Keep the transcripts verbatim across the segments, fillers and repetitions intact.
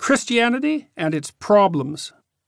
Christianity and its problems.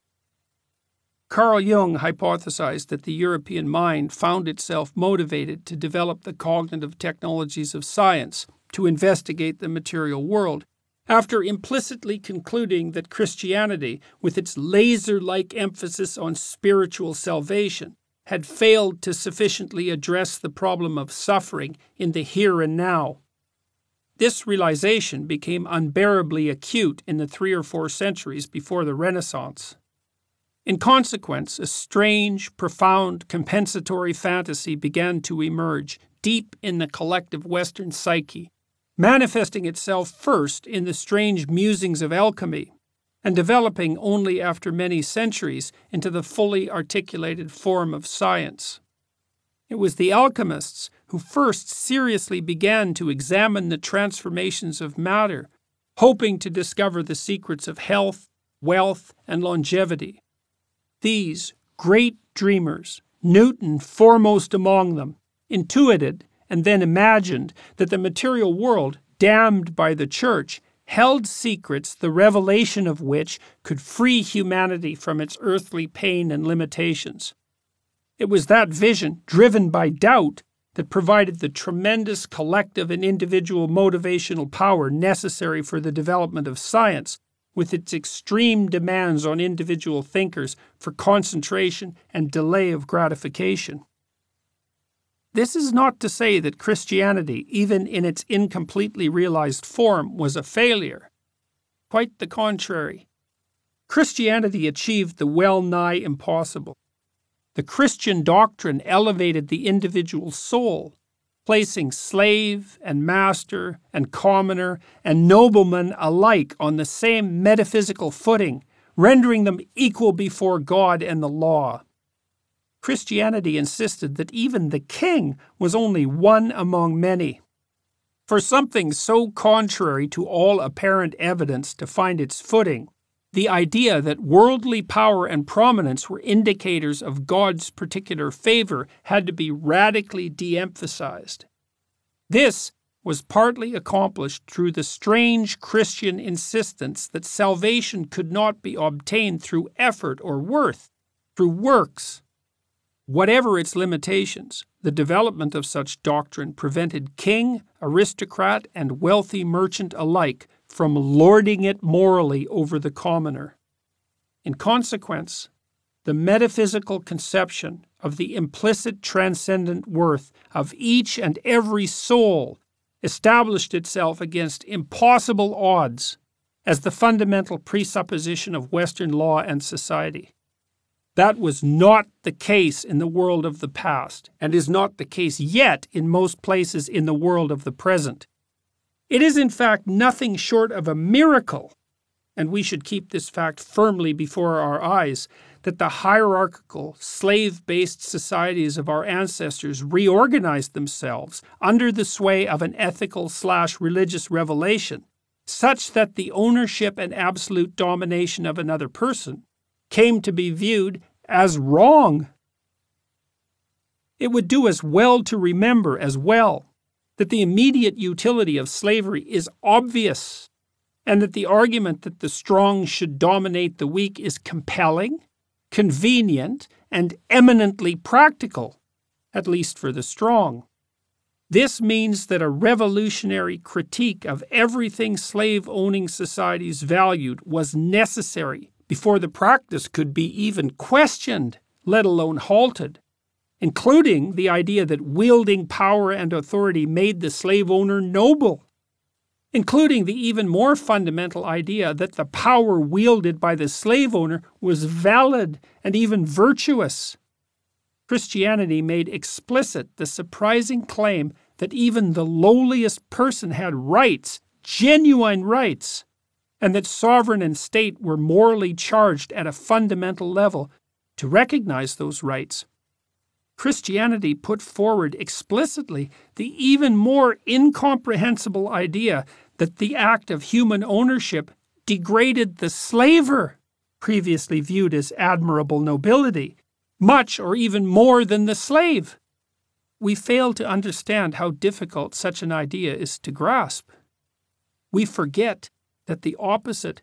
Carl Jung hypothesized that the European mind found itself motivated to develop the cognitive technologies of science to investigate the material world, after implicitly concluding that Christianity, with its laser-like emphasis on spiritual salvation, had failed to sufficiently address the problem of suffering in the here and now. This realization became unbearably acute in the three or four centuries before the Renaissance. In consequence, a strange, profound, compensatory fantasy began to emerge deep in the collective Western psyche, manifesting itself first in the strange musings of alchemy, and developing only after many centuries into the fully articulated form of science. It was the alchemists who first seriously began to examine the transformations of matter, hoping to discover the secrets of health, wealth, and longevity. These great dreamers, Newton foremost among them, intuited and then imagined that the material world, damned by the Church, held secrets the revelation of which could free humanity from its earthly pain and limitations. It was that vision, driven by doubt, that provided the tremendous collective and individual motivational power necessary for the development of science, with its extreme demands on individual thinkers for concentration and delay of gratification. This is not to say that Christianity, even in its incompletely realized form, was a failure. Quite the contrary. Christianity achieved the well-nigh impossible. The Christian doctrine elevated the individual soul, placing slave and master and commoner and nobleman alike on the same metaphysical footing, rendering them equal before God and the law. Christianity insisted that even the king was only one among many. For something so contrary to all apparent evidence to find its footing, the idea that worldly power and prominence were indicators of God's particular favor had to be radically de-emphasized. This was partly accomplished through the strange Christian insistence that salvation could not be obtained through effort or worth, through works. Whatever its limitations, the development of such doctrine prevented king, aristocrat, and wealthy merchant alike from lording it morally over the commoner. In consequence, the metaphysical conception of the implicit transcendent worth of each and every soul established itself against impossible odds as the fundamental presupposition of Western law and society. That was not the case in the world of the past, and is not the case yet in most places in the world of the present. It is in fact nothing short of a miracle, and we should keep this fact firmly before our eyes, that the hierarchical, slave-based societies of our ancestors reorganized themselves under the sway of an ethical slash religious revelation, such that the ownership and absolute domination of another person came to be viewed as wrong. It would do us well to remember as well that the immediate utility of slavery is obvious, and that the argument that the strong should dominate the weak is compelling, convenient, and eminently practical, at least for the strong. This means that a revolutionary critique of everything slave-owning societies valued was necessary before the practice could be even questioned, let alone halted, including the idea that wielding power and authority made the slave owner noble, including the even more fundamental idea that the power wielded by the slave owner was valid and even virtuous. Christianity made explicit the surprising claim that even the lowliest person had rights, genuine rights, and that sovereign and state were morally charged at a fundamental level to recognize those rights. Christianity put forward explicitly the even more incomprehensible idea that the act of human ownership degraded the slaver, previously viewed as admirable nobility, much or even more than the slave. We fail to understand how difficult such an idea is to grasp. We forget that the opposite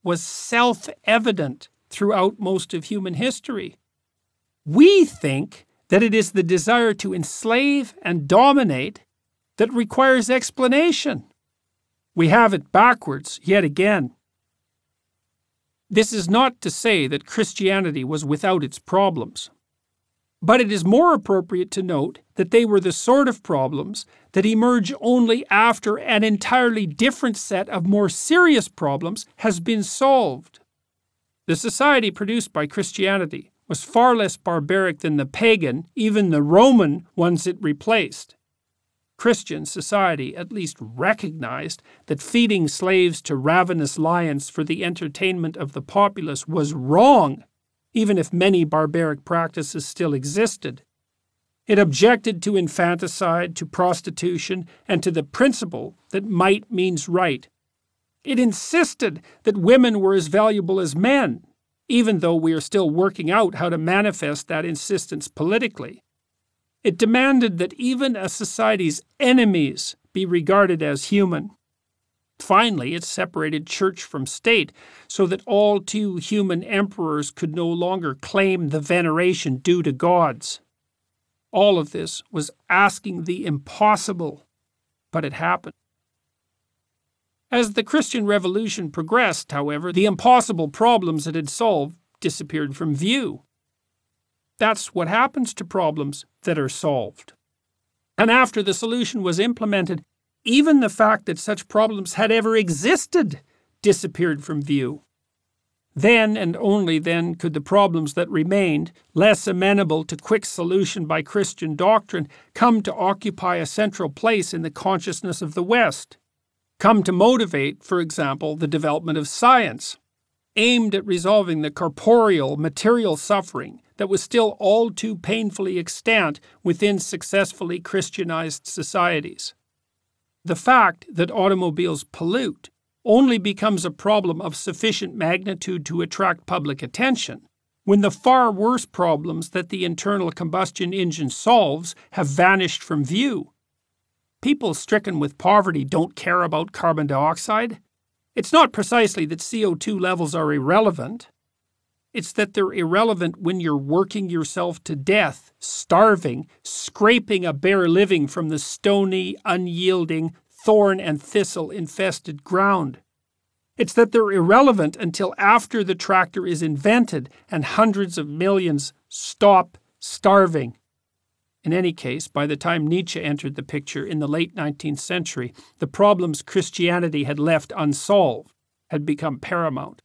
was self-evident throughout most of human history. We think that it is the desire to enslave and dominate that requires explanation. We have it backwards yet again. This is not to say that Christianity was without its problems, but it is more appropriate to note that they were the sort of problems that emerge only after an entirely different set of more serious problems has been solved. The society produced by Christianity was far less barbaric than the pagan, even the Roman, ones it replaced. Christian society at least recognized that feeding slaves to ravenous lions for the entertainment of the populace was wrong, even if many barbaric practices still existed. It objected to infanticide, to prostitution, and to the principle that might means right. It insisted that women were as valuable as men, even though we are still working out how to manifest that insistence politically. It demanded that even a society's enemies be regarded as human. Finally, it separated church from state so that all too human emperors could no longer claim the veneration due to gods. All of this was asking the impossible, but it happened. As the Christian Revolution progressed, however, the impossible problems it had solved disappeared from view. That's what happens to problems that are solved. And after the solution was implemented, even the fact that such problems had ever existed disappeared from view. Then and only then could the problems that remained, less amenable to quick solution by Christian doctrine, come to occupy a central place in the consciousness of the West, come to motivate, for example, the development of science, aimed at resolving the corporeal, material suffering that was still all too painfully extant within successfully Christianized societies. The fact that automobiles pollute only becomes a problem of sufficient magnitude to attract public attention when the far worse problems that the internal combustion engine solves have vanished from view. People stricken with poverty don't care about carbon dioxide. It's not precisely that C O two levels are irrelevant. It's that they're irrelevant when you're working yourself to death, starving, scraping a bare living from the stony, unyielding, thorn and thistle-infested ground. It's that they're irrelevant until after the tractor is invented and hundreds of millions stop starving. In any case, by the time Nietzsche entered the picture in the late nineteenth century, the problems Christianity had left unsolved had become paramount.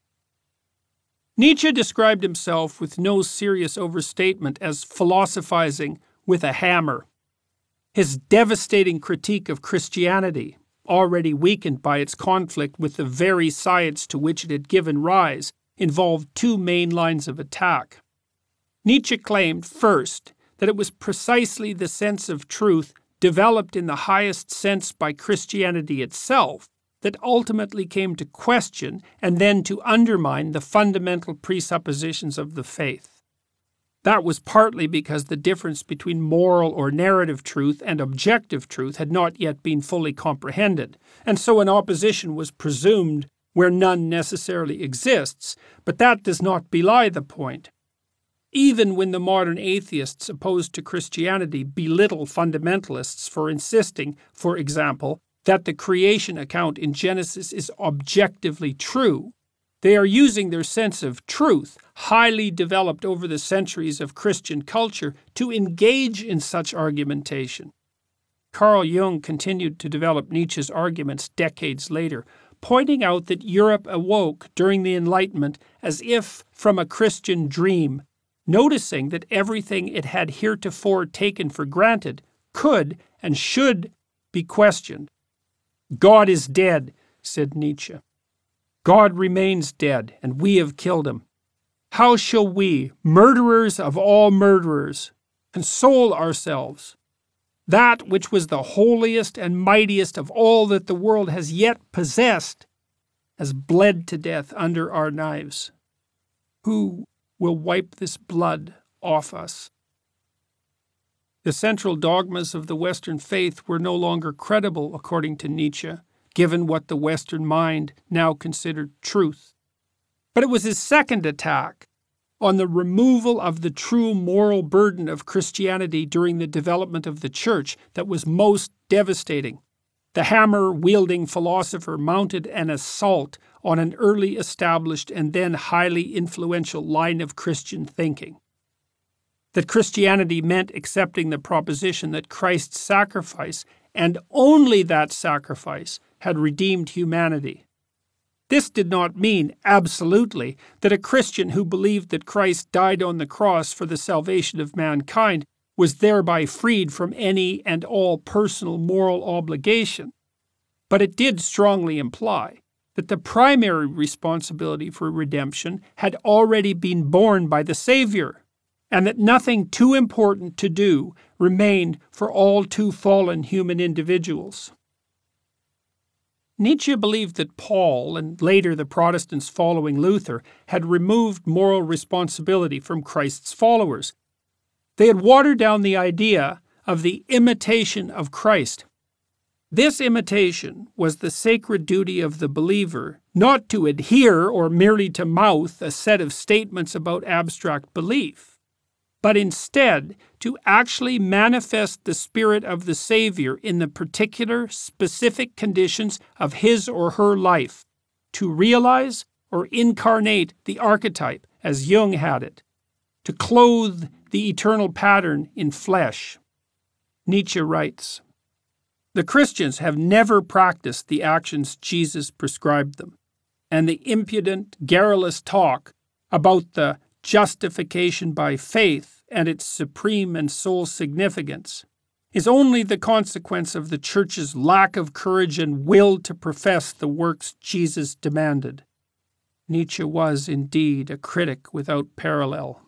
Nietzsche described himself with no serious overstatement as philosophizing with a hammer. His devastating critique of Christianity, already weakened by its conflict with the very science to which it had given rise, involved two main lines of attack. Nietzsche claimed, first, that it was precisely the sense of truth developed in the highest sense by Christianity itself that ultimately came to question and then to undermine the fundamental presuppositions of the faith. That was partly because the difference between moral or narrative truth and objective truth had not yet been fully comprehended, and so an opposition was presumed where none necessarily exists, but that does not belie the point. Even when the modern atheists opposed to Christianity belittle fundamentalists for insisting, for example, that the creation account in Genesis is objectively true, they are using their sense of truth, highly developed over the centuries of Christian culture, to engage in such argumentation. Carl Jung continued to develop Nietzsche's arguments decades later, pointing out that Europe awoke during the Enlightenment as if from a Christian dream, noticing that everything it had heretofore taken for granted could and should be questioned. God is dead, said Nietzsche. God remains dead, and we have killed him. How shall we, murderers of all murderers, console ourselves? That which was the holiest and mightiest of all that the world has yet possessed has bled to death under our knives. Who will wipe this blood off us? The central dogmas of the Western faith were no longer credible, according to Nietzsche, given what the Western mind now considered truth. But it was his second attack on the removal of the true moral burden of Christianity during the development of the Church that was most devastating. The hammer-wielding philosopher mounted an assault on an early established and then highly influential line of Christian thinking. That Christianity meant accepting the proposition that Christ's sacrifice, and only that sacrifice, had redeemed humanity. This did not mean, absolutely, that a Christian who believed that Christ died on the cross for the salvation of mankind was thereby freed from any and all personal moral obligation. But it did strongly imply that the primary responsibility for redemption had already been borne by the Savior, and that nothing too important to do remained for all too fallen human individuals. Nietzsche believed that Paul, and later the Protestants following Luther, had removed moral responsibility from Christ's followers. They had watered down the idea of the imitation of Christ. This imitation was the sacred duty of the believer, not to adhere or merely to mouth a set of statements about abstract belief, but instead to actually manifest the Spirit of the Savior in the particular, specific conditions of his or her life, to realize or incarnate the archetype, as Jung had it, to clothe the eternal pattern in flesh. Nietzsche writes, "The Christians have never practiced the actions Jesus prescribed them, and the impudent, garrulous talk about the justification by faith and its supreme and sole significance is only the consequence of the Church's lack of courage and will to profess the works Jesus demanded." Nietzsche was indeed a critic without parallel.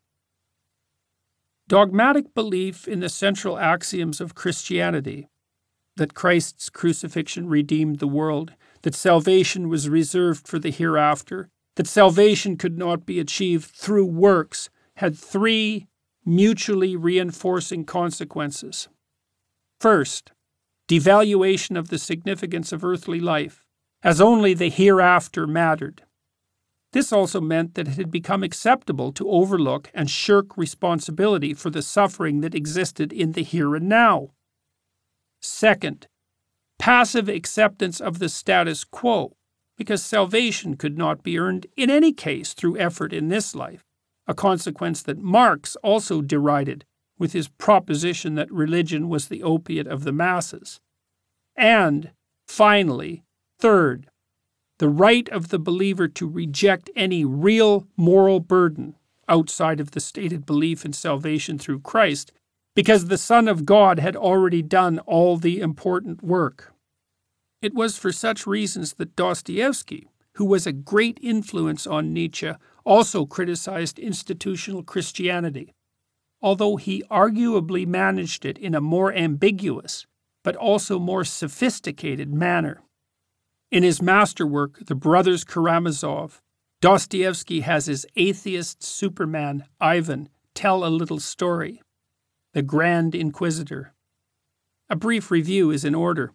Dogmatic belief in the central axioms of Christianity, that Christ's crucifixion redeemed the world, that salvation was reserved for the hereafter, that salvation could not be achieved through works, had three mutually reinforcing consequences. First, devaluation of the significance of earthly life, as only the hereafter mattered. This also meant that it had become acceptable to overlook and shirk responsibility for the suffering that existed in the here and now. Second, passive acceptance of the status quo, because salvation could not be earned in any case through effort in this life, a consequence that Marx also derided with his proposition that religion was the opiate of the masses. And, finally, third, the right of the believer to reject any real moral burden outside of the stated belief in salvation through Christ, because the Son of God had already done all the important work. It was for such reasons that Dostoevsky, who was a great influence on Nietzsche, also criticized institutional Christianity, although he arguably managed it in a more ambiguous, but also more sophisticated manner. In his masterwork, The Brothers Karamazov, Dostoevsky has his atheist Superman, Ivan, tell a little story. The Grand Inquisitor. A brief review is in order.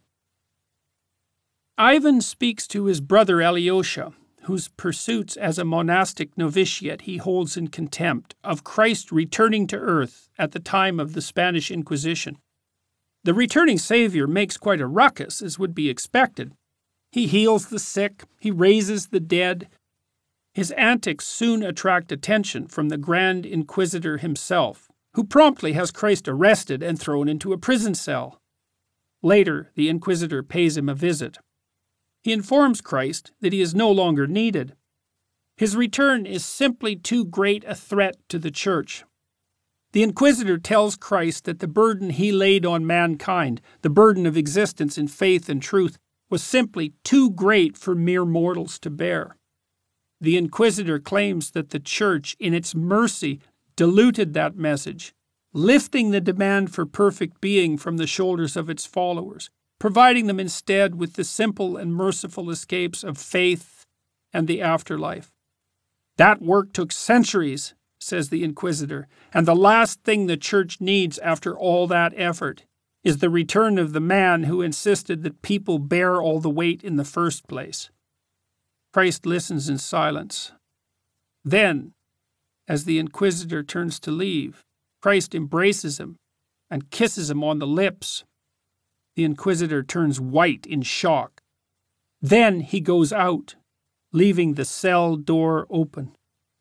Ivan speaks to his brother Alyosha, whose pursuits as a monastic novitiate he holds in contempt, of Christ returning to earth at the time of the Spanish Inquisition. The returning Savior makes quite a ruckus, as would be expected. He heals the sick, he raises the dead. His antics soon attract attention from the Grand Inquisitor himself, who promptly has Christ arrested and thrown into a prison cell. Later, the Inquisitor pays him a visit. He informs Christ that he is no longer needed. His return is simply too great a threat to the Church. The Inquisitor tells Christ that the burden he laid on mankind, the burden of existence in faith and truth, was simply too great for mere mortals to bear. The Inquisitor claims that the Church, in its mercy, diluted that message, lifting the demand for perfect being from the shoulders of its followers, providing them instead with the simple and merciful escapes of faith and the afterlife. That work took centuries, says the Inquisitor, and the last thing the Church needs after all that effort is the return of the man who insisted that people bear all the weight in the first place. Christ listens in silence. Then, as the inquisitor turns to leave, Christ embraces him and kisses him on the lips. The inquisitor turns white in shock. Then he goes out, leaving the cell door open.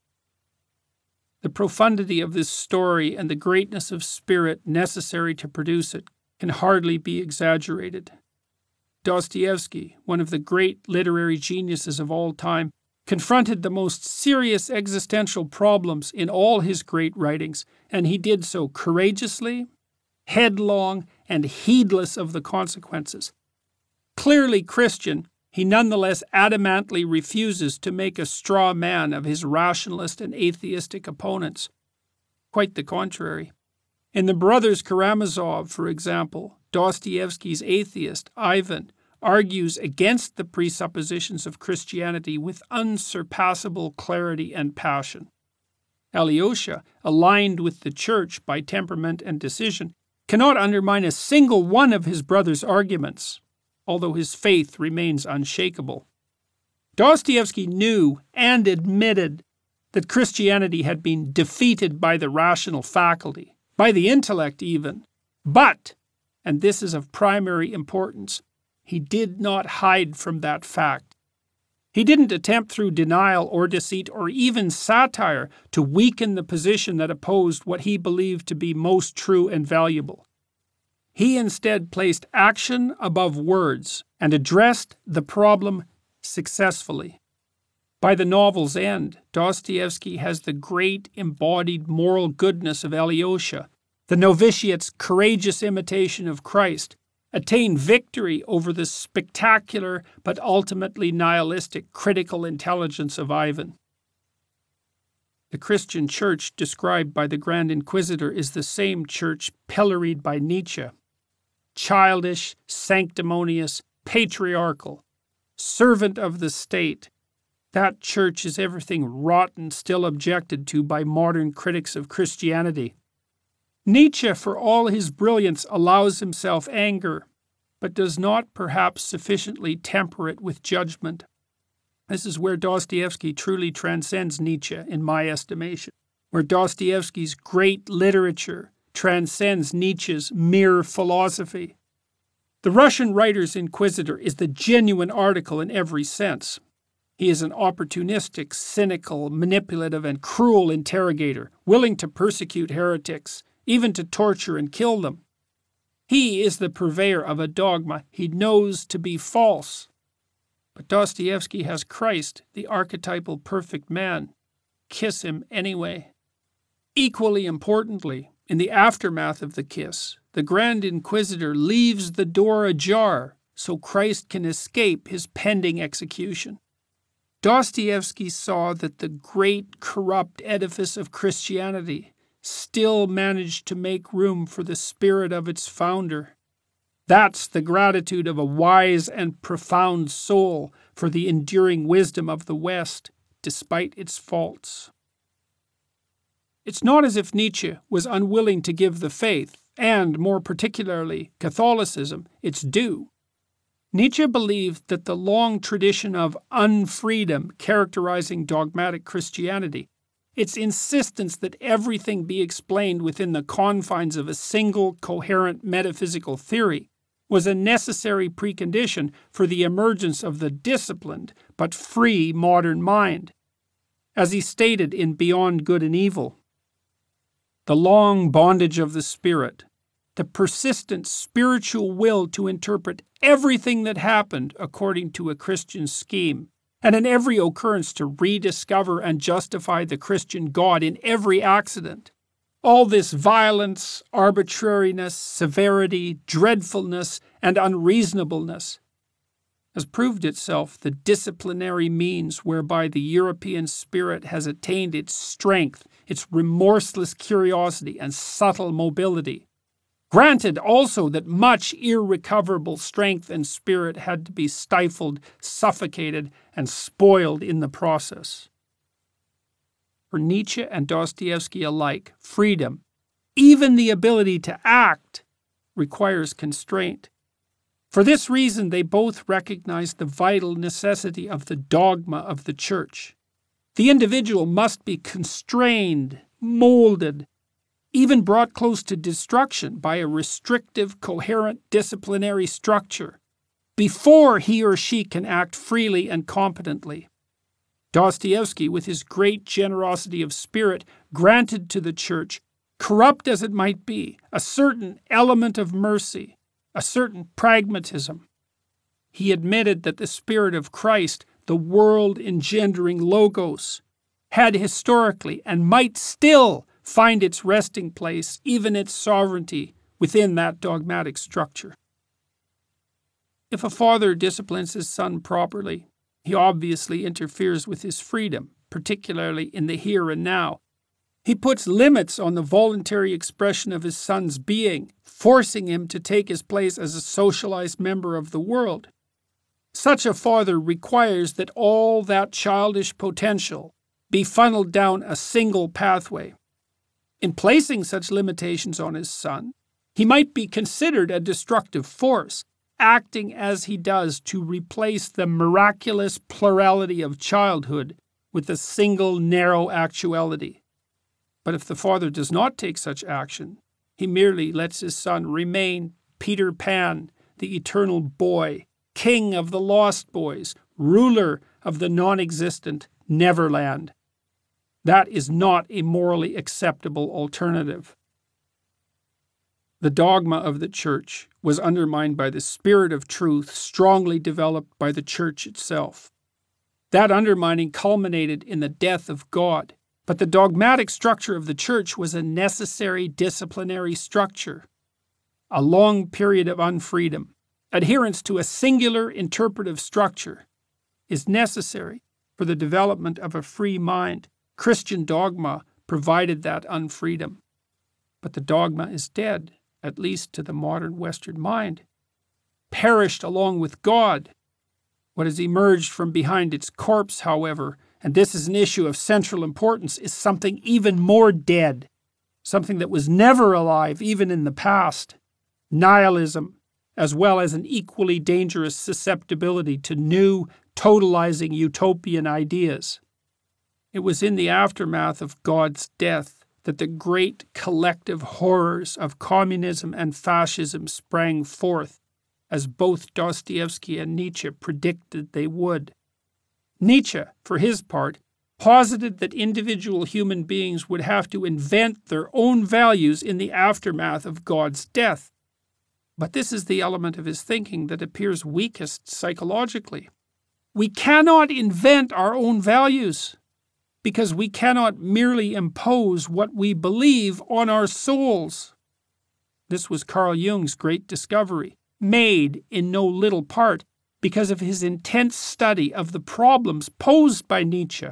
The profundity of this story and the greatness of spirit necessary to produce it can hardly be exaggerated. Dostoevsky, one of the great literary geniuses of all time, confronted the most serious existential problems in all his great writings, and he did so courageously, headlong, and heedless of the consequences. Clearly Christian, he nonetheless adamantly refuses to make a straw man of his rationalist and atheistic opponents. Quite the contrary. In The Brothers Karamazov, for example, Dostoevsky's atheist, Ivan, argues against the presuppositions of Christianity with unsurpassable clarity and passion. Alyosha, aligned with the Church by temperament and decision, cannot undermine a single one of his brother's arguments, although his faith remains unshakable. Dostoevsky knew and admitted that Christianity had been defeated by the rational faculty, by the intellect even, but, and this is of primary importance, he did not hide from that fact. He didn't attempt through denial or deceit or even satire to weaken the position that opposed what he believed to be most true and valuable. He instead placed action above words and addressed the problem successfully. By the novel's end, Dostoevsky has the great embodied moral goodness of Alyosha, the novitiate's courageous imitation of Christ, attain victory over the spectacular but ultimately nihilistic critical intelligence of Ivan. The Christian church described by the Grand Inquisitor is the same church pilloried by Nietzsche. Childish, sanctimonious, patriarchal, servant of the state. That church is everything rotten still objected to by modern critics of Christianity. Nietzsche, for all his brilliance, allows himself anger, but does not perhaps sufficiently temper it with judgment. This is where Dostoevsky truly transcends Nietzsche, in my estimation, where Dostoevsky's great literature transcends Nietzsche's mere philosophy. The Russian writer's inquisitor is the genuine article in every sense. He is an opportunistic, cynical, manipulative, and cruel interrogator, willing to persecute heretics, even to torture and kill them. He is the purveyor of a dogma he knows to be false. But Dostoevsky has Christ, the archetypal perfect man. Kiss him anyway. Equally importantly, in the aftermath of the kiss, the Grand Inquisitor leaves the door ajar so Christ can escape his pending execution. Dostoevsky saw that the great corrupt edifice of Christianity still managed to make room for the spirit of its founder. That's the gratitude of a wise and profound soul for the enduring wisdom of the West, despite its faults. It's not as if Nietzsche was unwilling to give the faith, and more particularly Catholicism, its due. Nietzsche believed that the long tradition of unfreedom characterizing dogmatic Christianity, its insistence that everything be explained within the confines of a single coherent metaphysical theory, was a necessary precondition for the emergence of the disciplined but free modern mind. As he stated in Beyond Good and Evil, the long bondage of the spirit, the persistent spiritual will to interpret everything that happened according to a Christian scheme, and in every occurrence to rediscover and justify the Christian God in every accident. All this violence, arbitrariness, severity, dreadfulness, and unreasonableness has proved itself the disciplinary means whereby the European spirit has attained its strength, its remorseless curiosity, and subtle mobility. Granted also that much irrecoverable strength and spirit had to be stifled, suffocated, and spoiled in the process. For Nietzsche and Dostoevsky alike, freedom, even the ability to act, requires constraint. For this reason, they both recognize the vital necessity of the dogma of the Church. The individual must be constrained, molded, even brought close to destruction by a restrictive, coherent disciplinary structure, before he or she can act freely and competently. Dostoevsky, with his great generosity of spirit, granted to the Church, corrupt as it might be, a certain element of mercy, a certain pragmatism. He admitted that the Spirit of Christ, the world-engendering Logos, had historically and might still find its resting place, even its sovereignty, within that dogmatic structure. If a father disciplines his son properly, he obviously interferes with his freedom, particularly in the here and now. He puts limits on the voluntary expression of his son's being, forcing him to take his place as a socialized member of the world. Such a father requires that all that childish potential be funneled down a single pathway. In placing such limitations on his son, he might be considered a destructive force, acting as he does to replace the miraculous plurality of childhood with a single narrow actuality. But if the father does not take such action, he merely lets his son remain Peter Pan, the eternal boy, king of the lost boys, ruler of the non-existent Neverland. That is not a morally acceptable alternative. The dogma of the Church was undermined by the spirit of truth strongly developed by the Church itself. That undermining culminated in the death of God, but the dogmatic structure of the Church was a necessary disciplinary structure. A long period of unfreedom, adherence to a singular interpretive structure, is necessary for the development of a free mind. Christian dogma provided that unfreedom. But the dogma is dead, at least to the modern Western mind, perished along with God. What has emerged from behind its corpse, however, and this is an issue of central importance, is something even more dead, something that was never alive even in the past: nihilism, as well as an equally dangerous susceptibility to new, totalizing utopian ideas. It was in the aftermath of God's death that the great collective horrors of communism and fascism sprang forth, as both Dostoevsky and Nietzsche predicted they would. Nietzsche, for his part, posited that individual human beings would have to invent their own values in the aftermath of God's death. But this is the element of his thinking that appears weakest psychologically. We cannot invent our own values, because we cannot merely impose what we believe on our souls. This was Carl Jung's great discovery, made in no little part because of his intense study of the problems posed by Nietzsche.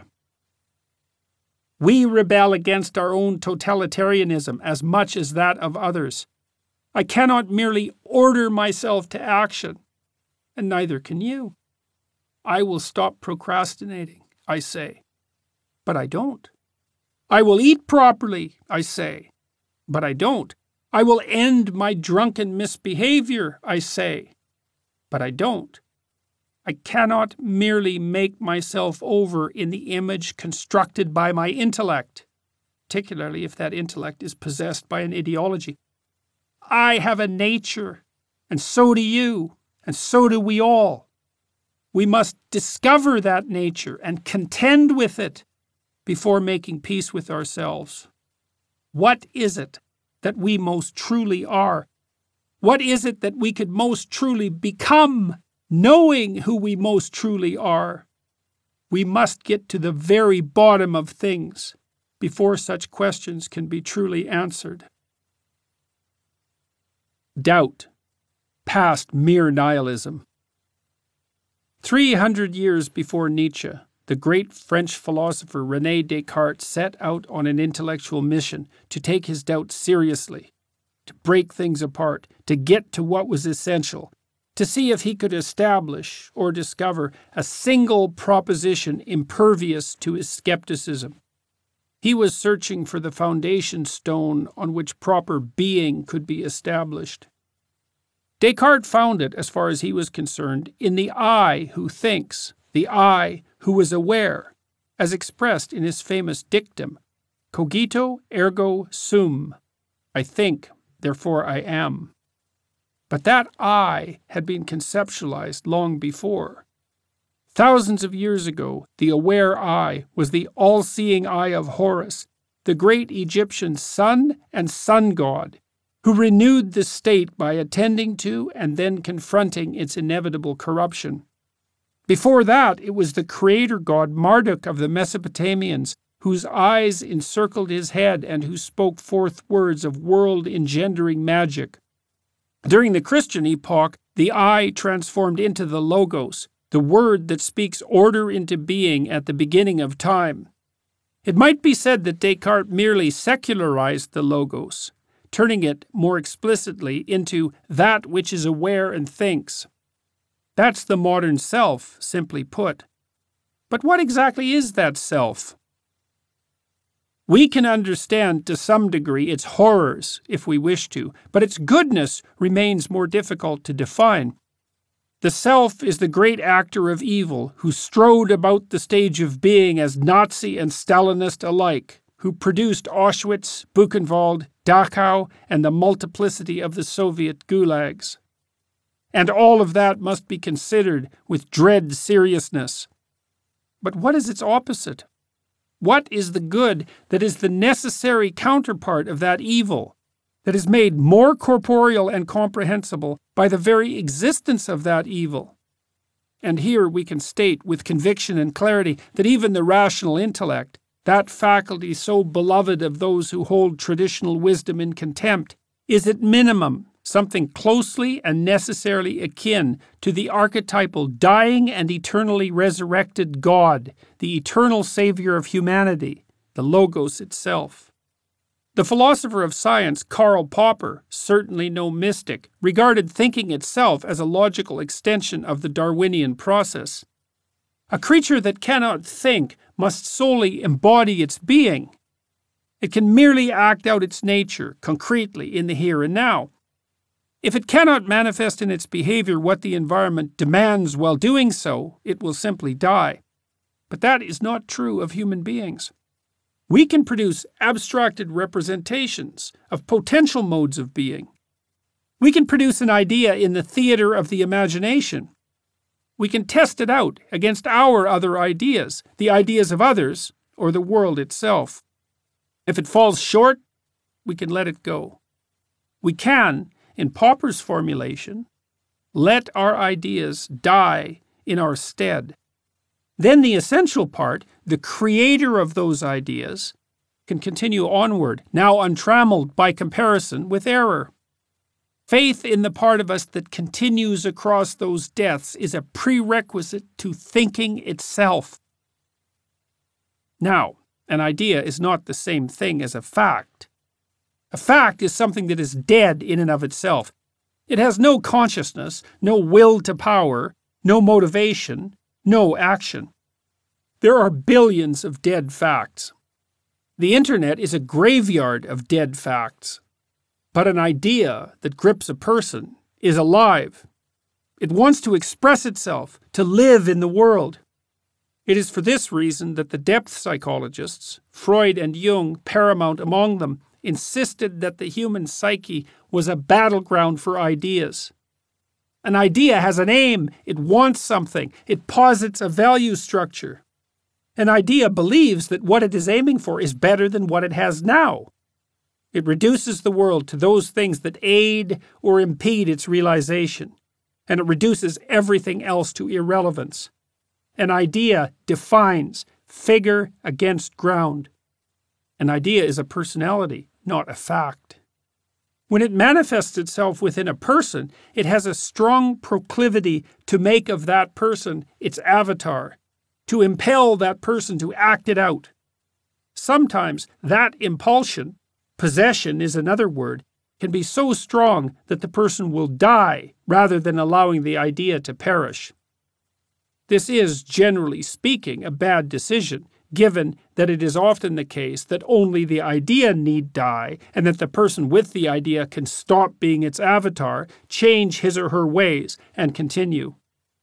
We rebel against our own totalitarianism as much as that of others. I cannot merely order myself to action, and neither can you. I will stop procrastinating, I say, but I don't. I will eat properly, I say, but I don't. I will end my drunken misbehavior, I say, but I don't. I cannot merely make myself over in the image constructed by my intellect, particularly if that intellect is possessed by an ideology. I have a nature, and so do you, and so do we all. We must discover that nature and contend with it before making peace with ourselves. What is it that we most truly are? What is it that we could most truly become, knowing who we most truly are? We must get to the very bottom of things before such questions can be truly answered. Doubt, past mere nihilism. Three hundred years before Nietzsche, the great French philosopher René Descartes set out on an intellectual mission to take his doubts seriously, to break things apart, to get to what was essential, to see if he could establish or discover a single proposition impervious to his skepticism. He was searching for the foundation stone on which proper being could be established. Descartes found it, as far as he was concerned, in the I who thinks, the I who is aware, as expressed in his famous dictum, cogito ergo sum, I think, therefore I am. But that I had been conceptualized long before. Thousands of years ago, the aware I was the all-seeing eye of Horus, the great Egyptian sun and sun god, who renewed the state by attending to and then confronting its inevitable corruption. Before that, it was the creator god Marduk of the Mesopotamians, whose eyes encircled his head and who spoke forth words of world-engendering magic. During the Christian epoch, the I transformed into the Logos, the word that speaks order into being at the beginning of time. It might be said that Descartes merely secularized the Logos, turning it more explicitly into that which is aware and thinks. That's the modern self, simply put. But what exactly is that self? We can understand to some degree its horrors, if we wish to, but its goodness remains more difficult to define. The self is the great actor of evil who strode about the stage of being as Nazi and Stalinist alike, who produced Auschwitz, Buchenwald, Dachau, and the multiplicity of the Soviet gulags. And all of that must be considered with dread seriousness. But what is its opposite? What is the good that is the necessary counterpart of that evil, that is made more corporeal and comprehensible by the very existence of that evil? And here we can state with conviction and clarity that even the rational intellect, that faculty so beloved of those who hold traditional wisdom in contempt, is at minimum something closely and necessarily akin to the archetypal dying and eternally resurrected God, the eternal Savior of humanity, the Logos itself. The philosopher of science Karl Popper, certainly no mystic, regarded thinking itself as a logical extension of the Darwinian process. A creature that cannot think must solely embody its being. It can merely act out its nature, concretely, in the here and now. If it cannot manifest in its behavior what the environment demands while doing so, it will simply die. But that is not true of human beings. We can produce abstracted representations of potential modes of being. We can produce an idea in the theater of the imagination. We can test it out against our other ideas, the ideas of others, or the world itself. If it falls short, we can let it go. We can, in Popper's formulation, let our ideas die in our stead. Then the essential part, the creator of those ideas, can continue onward, now untrammeled by comparison with error. Faith in the part of us that continues across those deaths is a prerequisite to thinking itself. Now, an idea is not the same thing as a fact. A fact is something that is dead in and of itself. It has no consciousness, no will to power, no motivation, no action. There are billions of dead facts. The internet is a graveyard of dead facts. But an idea that grips a person is alive. It wants to express itself, to live in the world. It is for this reason that the depth psychologists, Freud and Jung paramount among them, insisted that the human psyche was a battleground for ideas. An idea has an aim, it wants something, it posits a value structure. An idea believes that what it is aiming for is better than what it has now. It reduces the world to those things that aid or impede its realization, and it reduces everything else to irrelevance. An idea defines figure against ground. An idea is a personality, not a fact. When it manifests itself within a person, it has a strong proclivity to make of that person its avatar, to impel that person to act it out. Sometimes that impulsion, possession is another word, can be so strong that the person will die rather than allowing the idea to perish. This is, generally speaking, a bad decision, given that it is often the case that only the idea need die, and that the person with the idea can stop being its avatar, change his or her ways, and continue.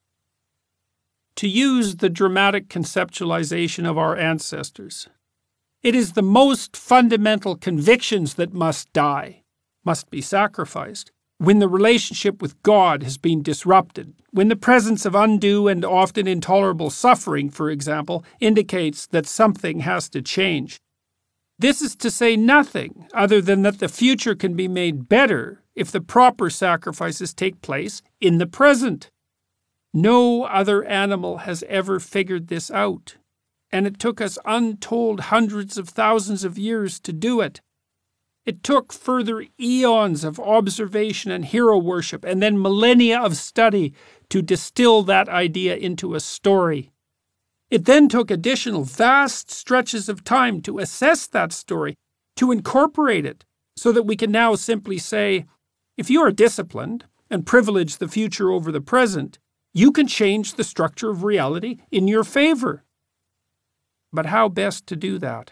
To use the dramatic conceptualization of our ancestors, it is the most fundamental convictions that must die, must be sacrificed, when the relationship with God has been disrupted, when the presence of undue and often intolerable suffering, for example, indicates that something has to change. This is to say nothing other than that the future can be made better if the proper sacrifices take place in the present. No other animal has ever figured this out, and it took us untold hundreds of thousands of years to do it. It took further eons of observation and hero worship, and then millennia of study to distill that idea into a story. It then took additional vast stretches of time to assess that story, to incorporate it, so that we can now simply say, if you are disciplined and privilege the future over the present, you can change the structure of reality in your favor. But how best to do that?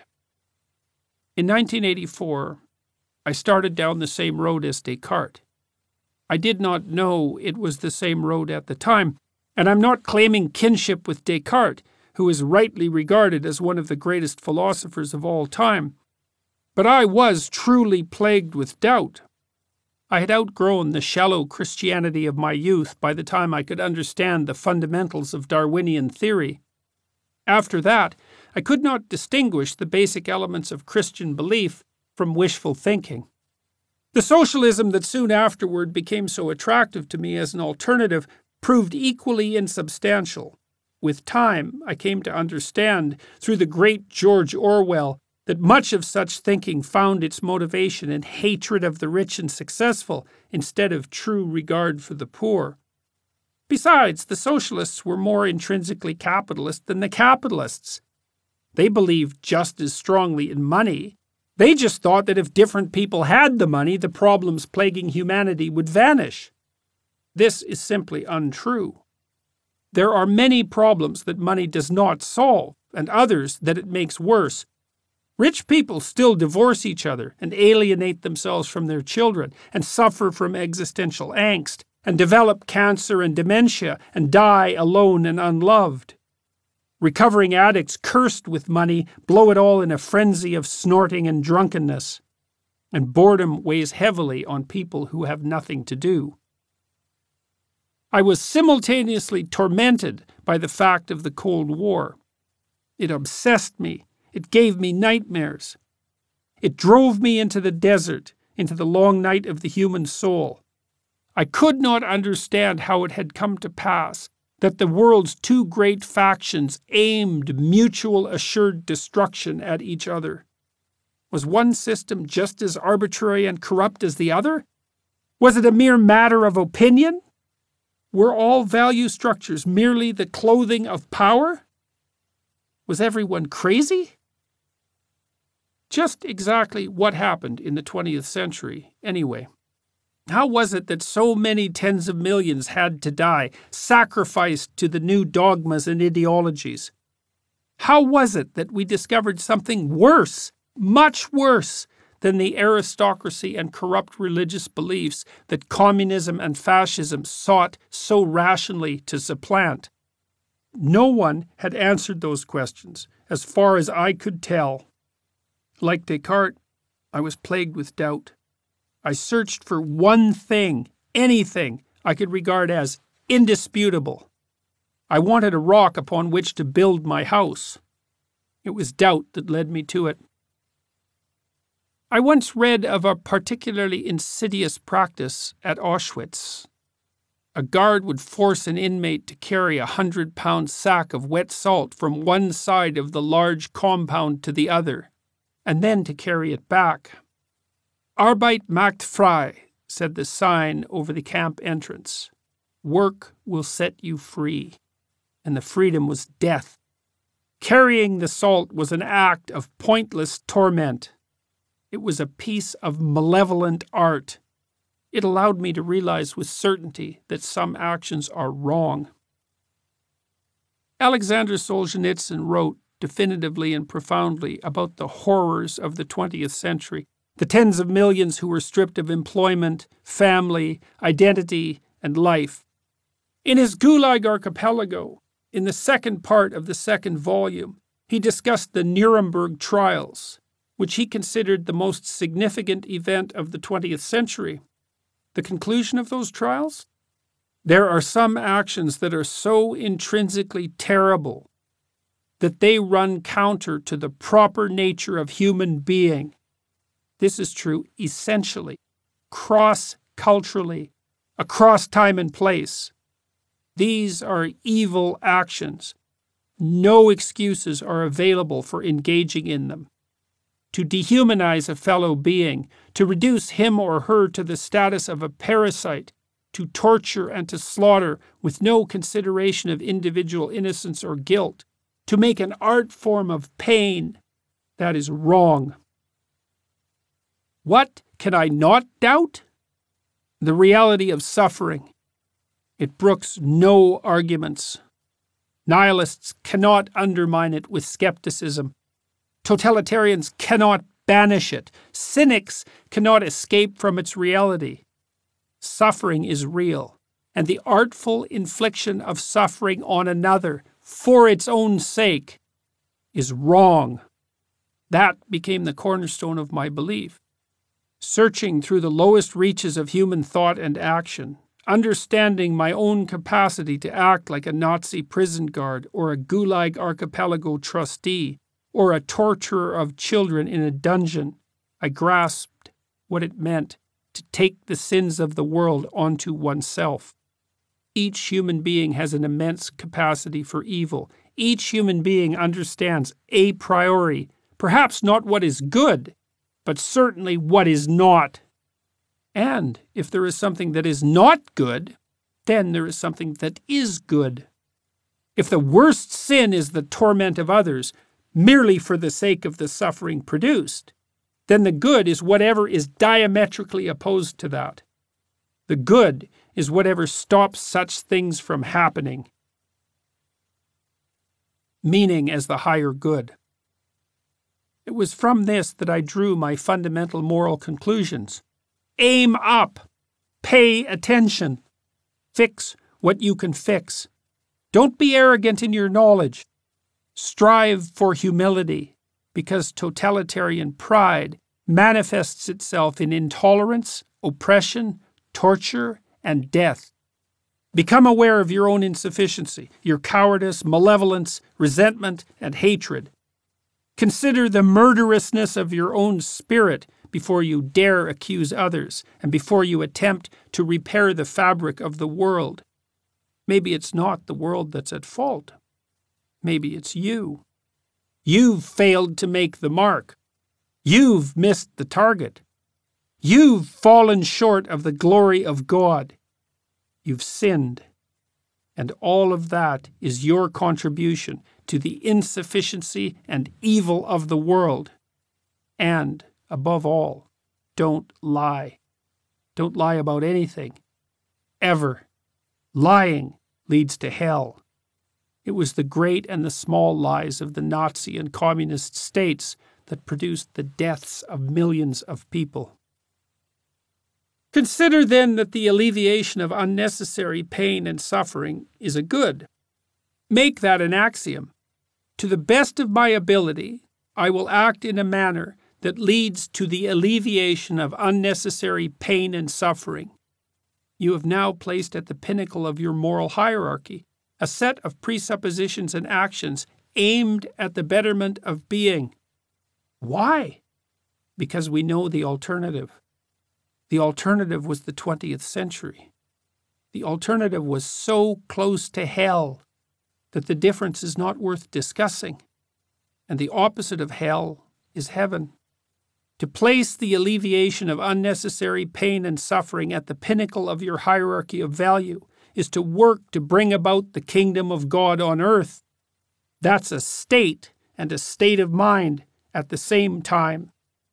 In nineteen eighty-four, I started down the same road as Descartes. I did not know it was the same road at the time, and I'm not claiming kinship with Descartes, who is rightly regarded as one of the greatest philosophers of all time. But I was truly plagued with doubt. I had outgrown the shallow Christianity of my youth by the time I could understand the fundamentals of Darwinian theory. After that, I could not distinguish the basic elements of Christian belief from wishful thinking. The socialism that soon afterward became so attractive to me as an alternative proved equally insubstantial. With time, I came to understand, through the great George Orwell, that much of such thinking found its motivation in hatred of the rich and successful instead of true regard for the poor. Besides, the socialists were more intrinsically capitalist than the capitalists. They believed just as strongly in money. They just thought that if different people had the money, the problems plaguing humanity would vanish. This is simply untrue. There are many problems that money does not solve, and others that it makes worse. Rich people still divorce each other and alienate themselves from their children and suffer from existential angst and develop cancer and dementia and die alone and unloved. Recovering addicts cursed with money blow it all in a frenzy of snorting and drunkenness. And boredom weighs heavily on people who have nothing to do. I was simultaneously tormented by the fact of the Cold War. It obsessed me. It gave me nightmares. It drove me into the desert, into the long night of the human soul. I could not understand how it had come to pass that the world's two great factions aimed mutual assured destruction at each other. Was one system just as arbitrary and corrupt as the other? Was it a mere matter of opinion? Were all value structures merely the clothing of power? Was everyone crazy? Just exactly what happened in the twentieth century, anyway? How was it that so many tens of millions had to die, sacrificed to the new dogmas and ideologies? How was it that we discovered something worse, much worse, than the aristocracy and corrupt religious beliefs that communism and fascism sought so rationally to supplant? No one had answered those questions, as far as I could tell. Like Descartes, I was plagued with doubt. I searched for one thing, anything, I could regard as indisputable. I wanted a rock upon which to build my house. It was doubt that led me to it. I once read of a particularly insidious practice at Auschwitz. A guard would force an inmate to carry a hundred-pound sack of wet salt from one side of the large compound to the other, and then to carry it back. Arbeit macht frei, said the sign over the camp entrance. Work will set you free. And the freedom was death. Carrying the salt was an act of pointless torment. It was a piece of malevolent art. It allowed me to realize with certainty that some actions are wrong. Alexander Solzhenitsyn wrote definitively and profoundly about the horrors of the twentieth century, the tens of millions who were stripped of employment, family, identity, and life. In his Gulag Archipelago, in the second part of the second volume, he discussed the Nuremberg trials, which he considered the most significant event of the twentieth century. The conclusion of those trials? There are some actions that are so intrinsically terrible that they run counter to the proper nature of human being. This is true essentially, cross-culturally, across time and place. These are evil actions. No excuses are available for engaging in them. To dehumanize a fellow being, to reduce him or her to the status of a parasite, to torture and to slaughter with no consideration of individual innocence or guilt, to make an art form of pain, that is wrong. What can I not doubt? The reality of suffering. It brooks no arguments. Nihilists cannot undermine it with skepticism. Totalitarians cannot banish it. Cynics cannot escape from its reality. Suffering is real, and the artful infliction of suffering on another for its own sake is wrong. That became the cornerstone of my belief. Searching through the lowest reaches of human thought and action, understanding my own capacity to act like a Nazi prison guard or a Gulag Archipelago trustee or a torturer of children in a dungeon, I grasped what it meant to take the sins of the world onto oneself. Each human being has an immense capacity for evil. Each human being understands a priori, perhaps not what is good, but certainly what is not. And if there is something that is not good, then there is something that is good. If the worst sin is the torment of others, merely for the sake of the suffering produced, then the good is whatever is diametrically opposed to that. The good is whatever stops such things from happening. Meaning as the higher good. It was from this that I drew my fundamental moral conclusions. Aim up. Pay attention. Fix what you can fix. Don't be arrogant in your knowledge. Strive for humility, because totalitarian pride manifests itself in intolerance, oppression, torture, and death. Become aware of your own insufficiency, your cowardice, malevolence, resentment, and hatred. Consider the murderousness of your own spirit before you dare accuse others and before you attempt to repair the fabric of the world. Maybe it's not the world that's at fault. Maybe it's you. You've failed to make the mark. You've missed the target. You've fallen short of the glory of God. You've sinned. And all of that is your contribution to the insufficiency and evil of the world. And, above all, don't lie. Don't lie about anything. Ever. Lying leads to hell. It was the great and the small lies of the Nazi and communist states that produced the deaths of millions of people. Consider then that the alleviation of unnecessary pain and suffering is a good. Make that an axiom. To the best of my ability, I will act in a manner that leads to the alleviation of unnecessary pain and suffering. You have now placed at the pinnacle of your moral hierarchy a set of presuppositions and actions aimed at the betterment of being. Why? Because we know the alternative. The alternative was the twentieth century. The alternative was so close to hell that the difference is not worth discussing. And the opposite of hell is heaven. To place the alleviation of unnecessary pain and suffering at the pinnacle of your hierarchy of value is to work to bring about the kingdom of God on earth. That's a state and a state of mind at the same time.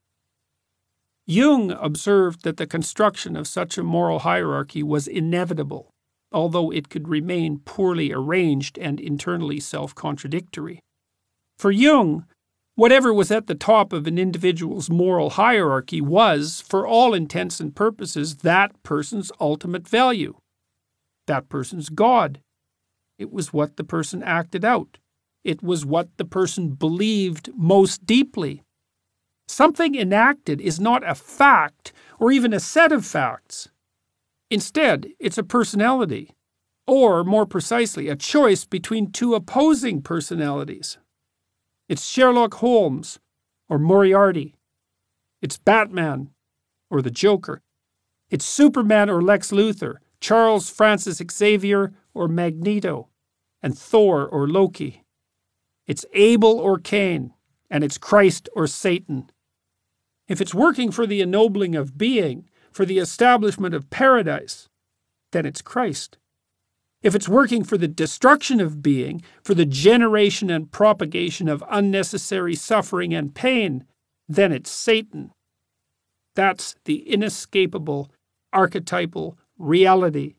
Jung observed that the construction of such a moral hierarchy was inevitable, although it could remain poorly arranged and internally self-contradictory. For Jung, whatever was at the top of an individual's moral hierarchy was, for all intents and purposes, that person's ultimate value, that person's God. It was what the person acted out. It was what the person believed most deeply. Something enacted is not a fact or even a set of facts. Instead, it's a personality, or more precisely, a choice between two opposing personalities. It's Sherlock Holmes or Moriarty. It's Batman or the Joker. It's Superman or Lex Luthor, Charles Francis Xavier or Magneto, and Thor or Loki. It's Abel or Cain, and it's Christ or Satan. If it's working for the ennobling of being, for the establishment of paradise, then it's Christ. If it's working for the destruction of being, for the generation and propagation of unnecessary suffering and pain, then it's Satan. That's the inescapable, archetypal reality.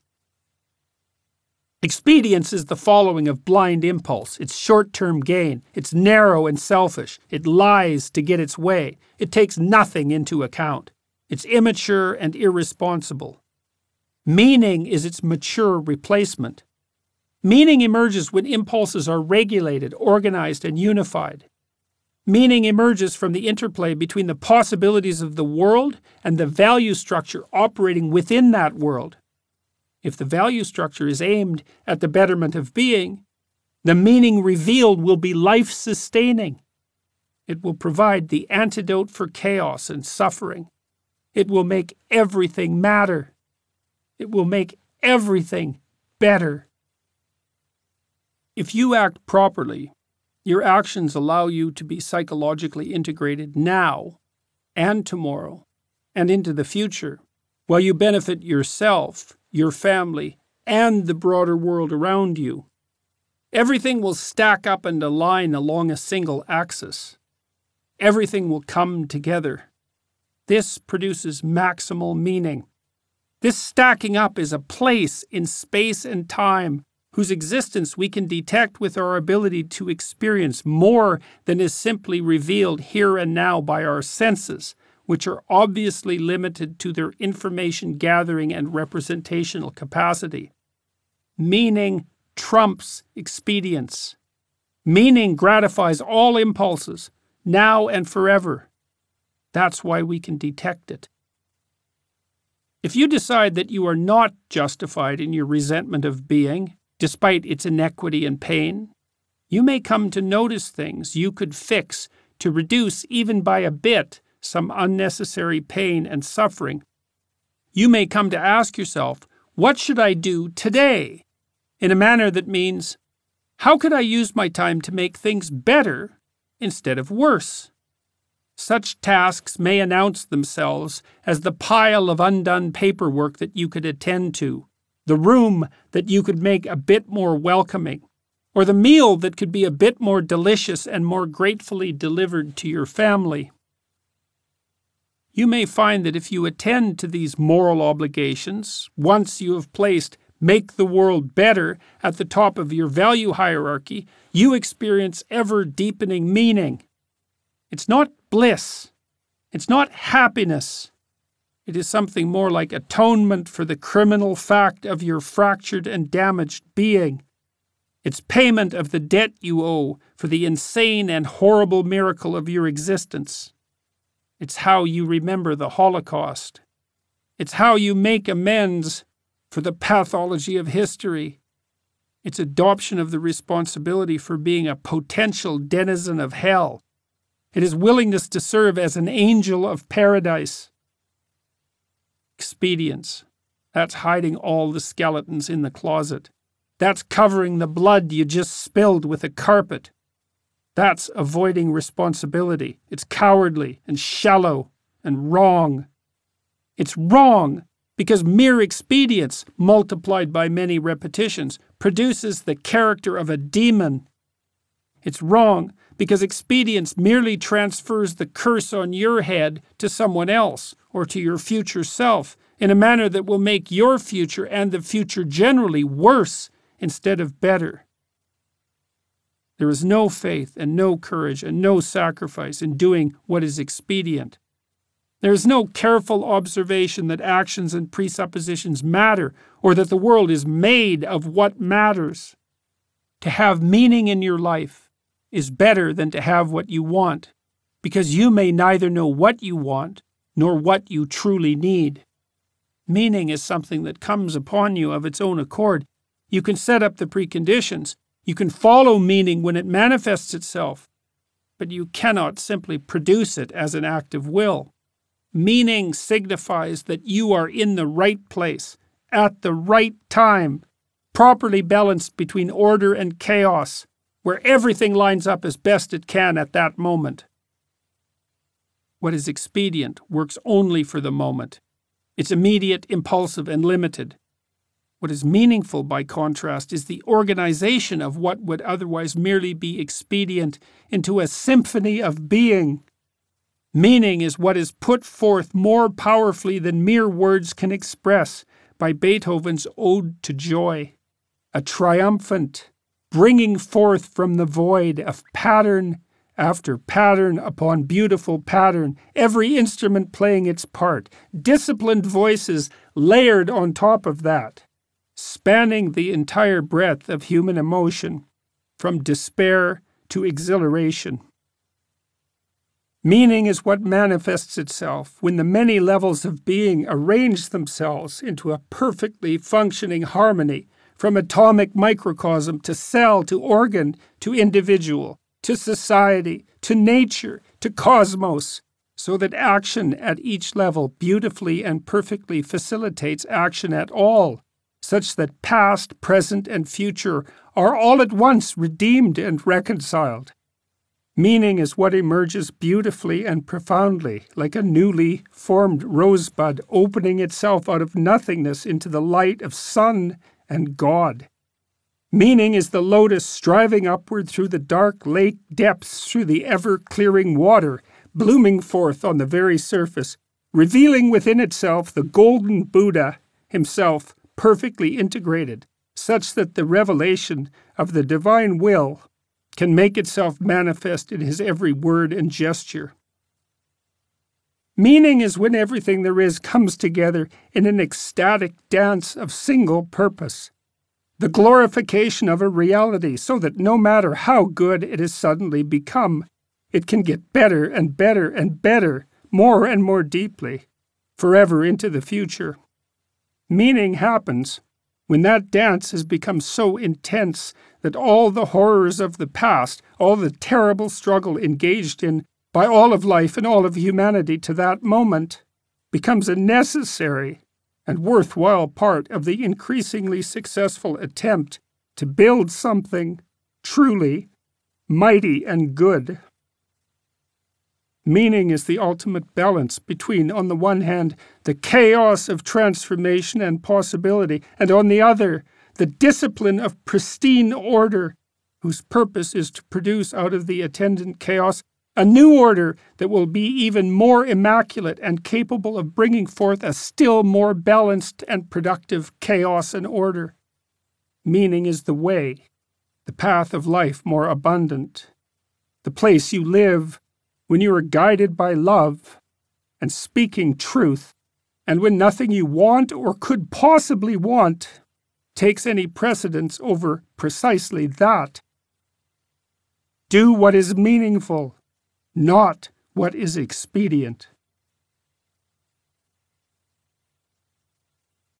Expedience is the following of blind impulse. It's short-term gain. It's narrow and selfish. It lies to get its way. It takes nothing into account. It's immature and irresponsible. Meaning is its mature replacement. Meaning emerges when impulses are regulated, organized, and unified. Meaning emerges from the interplay between the possibilities of the world and the value structure operating within that world. If the value structure is aimed at the betterment of being, the meaning revealed will be life-sustaining. It will provide the antidote for chaos and suffering. It will make everything matter. It will make everything better. If you act properly, your actions allow you to be psychologically integrated now and tomorrow and into the future, while you benefit yourself, your family, and the broader world around you. Everything will stack up and align along a single axis. Everything will come together. This produces maximal meaning. This stacking up is a place in space and time whose existence we can detect with our ability to experience more than is simply revealed here and now by our senses, which are obviously limited to their information gathering and representational capacity. Meaning trumps expedience. Meaning gratifies all impulses, now and forever. That's why we can detect it. If you decide that you are not justified in your resentment of being, despite its inequity and pain, you may come to notice things you could fix to reduce, even by a bit, some unnecessary pain and suffering. You may come to ask yourself, what should I do today? In a manner that means, how could I use my time to make things better instead of worse? Such tasks may announce themselves as the pile of undone paperwork that you could attend to, the room that you could make a bit more welcoming, or the meal that could be a bit more delicious and more gratefully delivered to your family. You may find that if you attend to these moral obligations, once you have placed "make the world better" at the top of your value hierarchy, you experience ever-deepening meaning. It's not bliss. It's not happiness. It is something more like atonement for the criminal fact of your fractured and damaged being. It's payment of the debt you owe for the insane and horrible miracle of your existence. It's how you remember the Holocaust. It's how you make amends for the pathology of history. It's adoption of the responsibility for being a potential denizen of hell. It is willingness to serve as an angel of paradise. Expedience. That's hiding all the skeletons in the closet. That's covering the blood you just spilled with a carpet. That's avoiding responsibility. It's cowardly and shallow and wrong. It's wrong because mere expedience, multiplied by many repetitions, produces the character of a demon. It's wrong because expedience merely transfers the curse on your head to someone else or to your future self in a manner that will make your future and the future generally worse instead of better. There is no faith and no courage and no sacrifice in doing what is expedient. There is no careful observation that actions and presuppositions matter, or that the world is made of what matters. To have meaning in your life is better than to have what you want, because you may neither know what you want nor what you truly need. Meaning is something that comes upon you of its own accord. You can set up the preconditions. You can follow meaning when it manifests itself, but you cannot simply produce it as an act of will. Meaning signifies that you are in the right place, at the right time, properly balanced between order and chaos, where everything lines up as best it can at that moment. What is expedient works only for the moment. It's immediate, impulsive, and limited. What is meaningful, by contrast, is the organization of what would otherwise merely be expedient into a symphony of being. Meaning is what is put forth more powerfully than mere words can express by Beethoven's Ode to Joy, a triumphant bringing forth from the void of pattern after pattern upon beautiful pattern, every instrument playing its part, disciplined voices layered on top of that, spanning the entire breadth of human emotion, from despair to exhilaration. Meaning is what manifests itself when the many levels of being arrange themselves into a perfectly functioning harmony, from atomic microcosm to cell to organ to individual, to society, to nature, to cosmos, so that action at each level beautifully and perfectly facilitates action at all, such that past, present, and future are all at once redeemed and reconciled. Meaning is what emerges beautifully and profoundly, like a newly formed rosebud opening itself out of nothingness into the light of sun and God. Meaning is the lotus striving upward through the dark lake depths, through the ever-clearing water, blooming forth on the very surface, revealing within itself the golden Buddha himself perfectly integrated, such that the revelation of the divine will can make itself manifest in his every word and gesture. Meaning is when everything there is comes together in an ecstatic dance of single purpose, the glorification of a reality, so that no matter how good it has suddenly become, it can get better and better and better, more and more deeply, forever into the future. Meaning happens when that dance has become so intense that all the horrors of the past, all the terrible struggle engaged in by all of life and all of humanity to that moment, becomes a necessary and worthwhile part of the increasingly successful attempt to build something truly mighty and good. Meaning is the ultimate balance between, on the one hand, the chaos of transformation and possibility, and on the other, the discipline of pristine order, whose purpose is to produce out of the attendant chaos a new order that will be even more immaculate and capable of bringing forth a still more balanced and productive chaos and order. Meaning is the way, the path of life more abundant, the place you live when you are guided by love and speaking truth, and when nothing you want or could possibly want takes any precedence over precisely that. Do what is meaningful, not what is expedient.